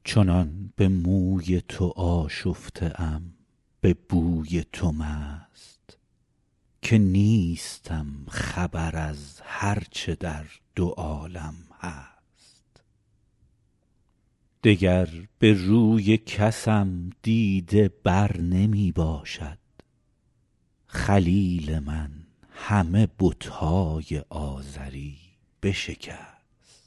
چنان به موی تو آشفته ام به بوی تو مست که نیستم خبر از هر چه در دو عالم هست. دگر به روی کسم دیده بر نمی باشد، خلیل من همه بتهای آزری بشکست.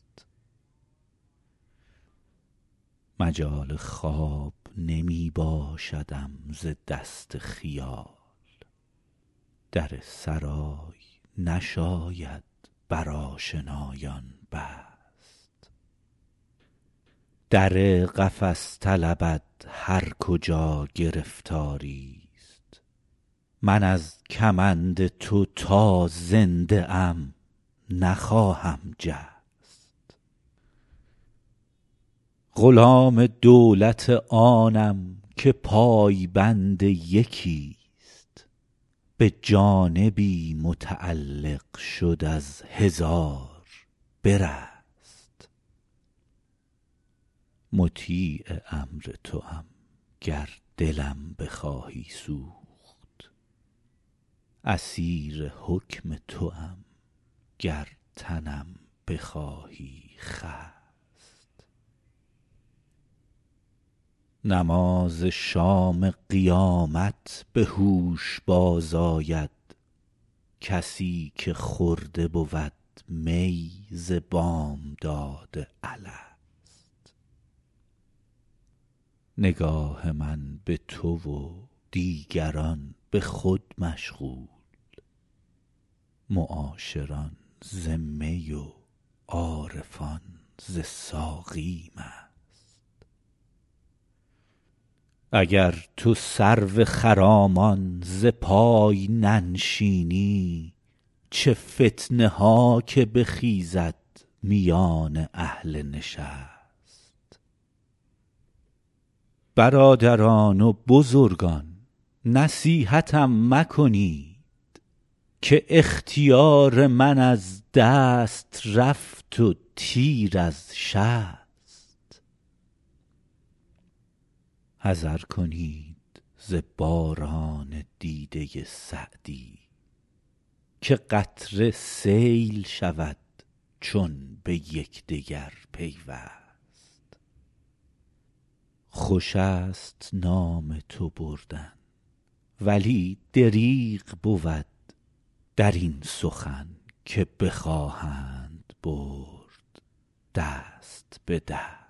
مجال خواب نمی باشدم ز دست خیال، در سرای نشاید بر آشنایان بست. در قفس طلبد هر کجا گرفتاری است، من از کمند تو تا زنده ام نخواهم جست. غلام دولت آنم که پایبند یکی است، به جانبی متعلق شد از هزار برست. مطیع امر توام گر دلم بخواهی سوخت، اسیر حکم توام گر تنم بخواهی خست. نماز شام قیامت به هوش باز آید، کسی که خورده بود می ز بامداد الست. نگاه من به تو و دیگران به خود مشغول، معاشران ز می و عارفان ز ساقی مست. اگر تو سرو خرامان ز پای ننشینی، چه فتنه ها که بخیزد میان اهل نشست. برادران و بزرگان نصیحتم مکنید، که اختیار من از دست رفت و تیر از شست. حذر کنید ز باران دیده سعدی، که قطره سیل شود چون به یکدیگر پیوست. خوش است نام تو بردن ولی دریغ بود، در این سخن که بخواهند برد دست به دست.